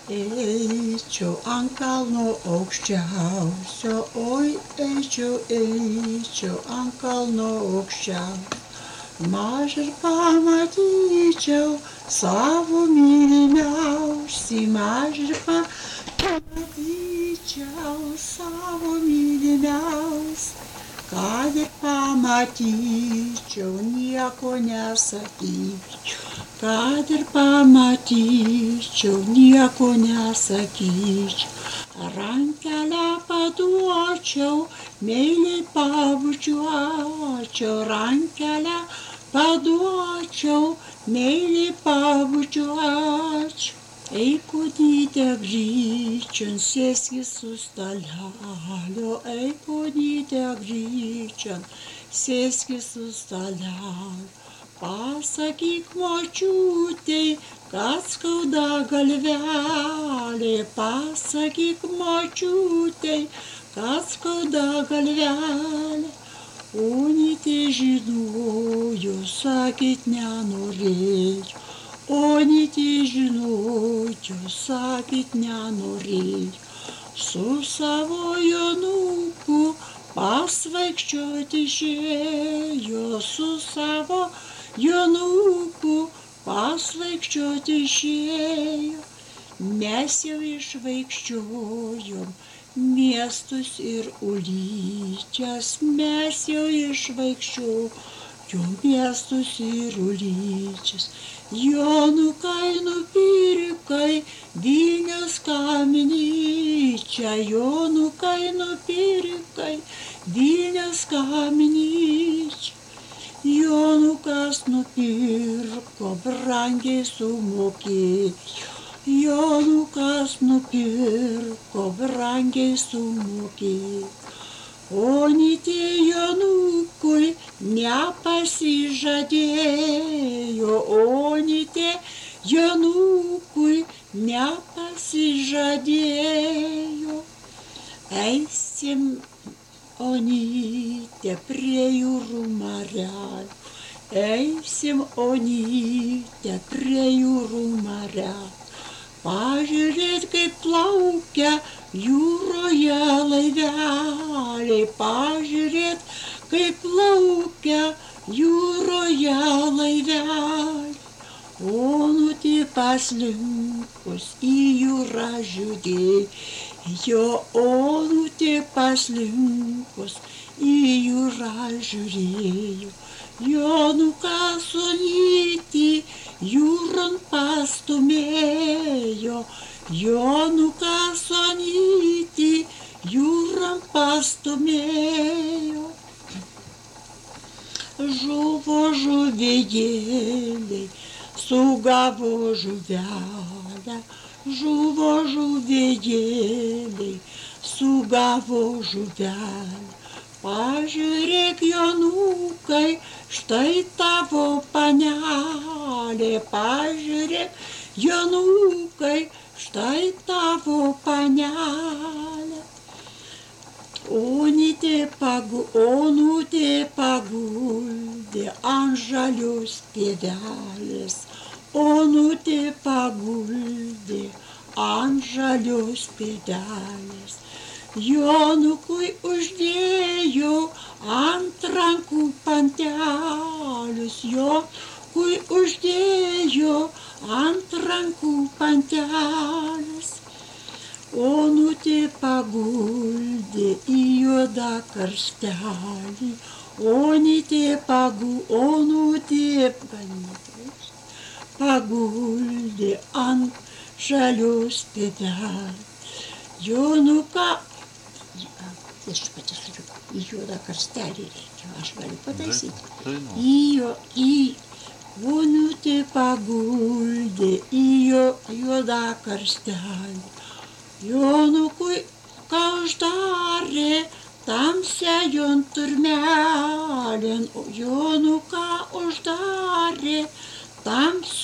Eičiau ant kalno aukščiausio, oi, eičiau ant kalno aukščiausio. Maž ir pamatyčiau savo mylimiausi, maž ir pamatyčiau savo mylimiausi. Kad ir pamatyčiau, nieko nesakyčiau. Kad ir pamatyčiau, nieko nesakyčiau. Rankelę paduočiau, meiliai pabučiuočiau. Rankelę paduočiau, meiliai pabučiuočiau. Ei, konyte grįčion, sėski su stalelio. Ei, konyte grįčion, sėski su stalelio. Pasakyk močiutei, kad skauda galvelė. Pasakyk močiutei, kad skauda galvelė. Onytė žinojo, sakyt nenorėjo. Onytė žinojo, sakyt nenorėjo. Su savo Jonuku pasvaikščioti išėjo. Su savo Jonuku pasvaikščioti išėjo. Mes jau išvaikščiojom miestus ir ulyčias. Mes jau išvaikščiojom miestus ir ulyčias. Jonukai nupirkai Vilniaus kaminyčią. Jonukai nupirkai Vilniaus kaminyčią. Jonukas nupirko, brangiai sumokėjo. Jonukas nupirko, brangiai sumokėjo. Onytė Jonukui nepasižadėjo. Onytė Jonukui nepasižadėjo. Eisim, Onytė, prie jūrų marelio. Eisim, Onytė, prie jūrų marelio. Pažiūrėt, kaip plaukia jūroje laiveliai. Pažiūrėt, kaip plaukia jūroje laiveliai. Onutė paslinkus į jūrą žiūrėjo. Onutė paslinkus į jūrą žiūrėjo. Jonukas Onytį jūron pastumėjo. Jonukas Onytį jūron pastumėjo. Žuvo žuvėjėliai, sugavo žuvelę. Žuvo žuvėjėliai, sugavo žuvelę. Pažiūrėk, Jonukai, štai tavo panelė. Pažiūrėk, Jonukai, štai tavo panelė. Onutė paguldė ant žalios pievelės. Onutė paguldė ant žalios pievelės. Jonukui uždėjo ant rankų pantelius. Jonukui uždėjo ant rankų pantelius. Onutė paguldė į juodą karstelį. Onutė paguldė ant žalios pievelės. Jonuką aš pati turiu į juodą karstelį reikia, aš galiu pataisyti. Onutė paguldė į juodą karstelį. Jonukui ką uždarė tamsią jonturmelėn. Jonuką uždarė tamsią